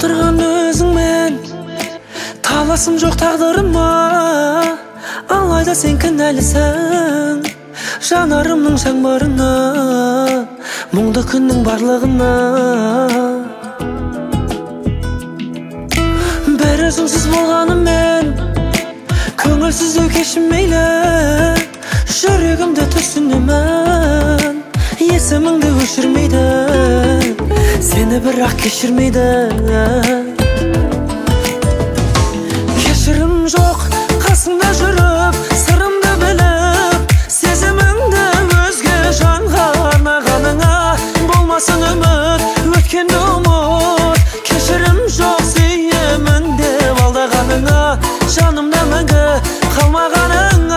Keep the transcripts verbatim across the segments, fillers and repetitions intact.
отырған өзіңмен таласым жоқ тағдырыма, алайда сен кінәлісің жанарымның жаңбырына, мұңды күннің барлығына. Бәрі өзіңсіз болғанымен көңілсіздеу кешірмейлі, жүрегімді түсінемін, есіміңді өшірмейді, сені бірақ кешірмейді. Кешірім жоқ қасыңда жүріп, сырымды біліп, сезіміңді өзге жанға арнағаныңа, болмасын үміт, өткенді ұмыт. Кешірім жоқ сүйемін деп алдағаныңа, жанымда мәңгі қалмағаныңа.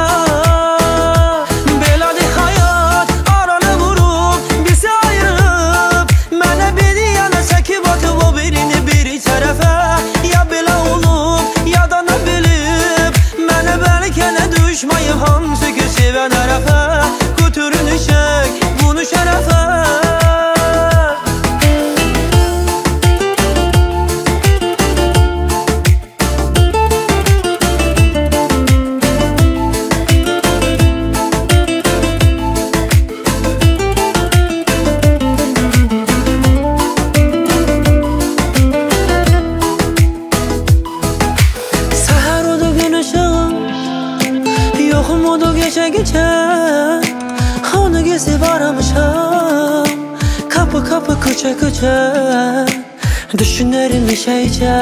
Düşmayıp hamsı ki seven arafa, götürünecek bunu şerefe. Umudu gece gece onu gezip aramışam, kapı kapı köçe köçe düşünlerim işeyce.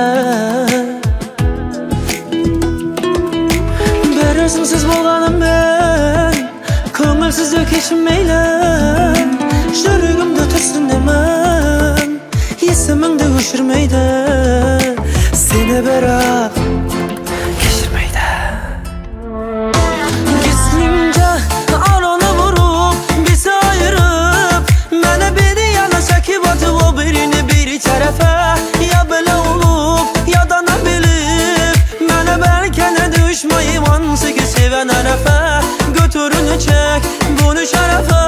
Bir özümsüz bolganım ben, köngülsüzlük kechirmeyle, жүрегімді түсінемін, есіміңді өшірмейді, сені бірақ seven arafa, götürünecek bunu şerefe.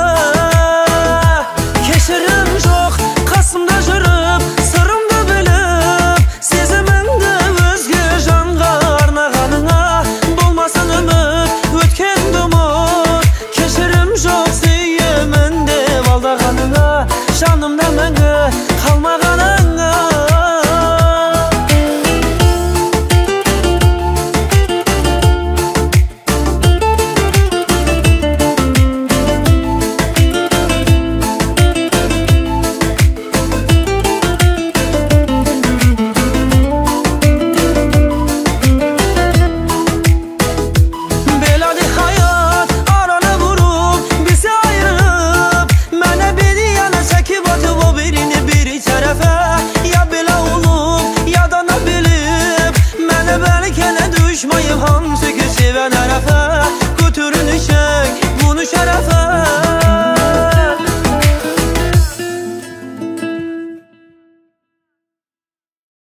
Keşirim жоқ қасымда жүріп, сырымды біліп, сезіміңді өзге жанға арнағаныңа, болмасын үміт, өткенді ұмыт. Кешірім жоқ сүйемін деп алдағаныңа, жанымда мәңгі қалмағаныңа. Düşmayıp hamsı ki seven arafa, götürünecek bunu şerefe.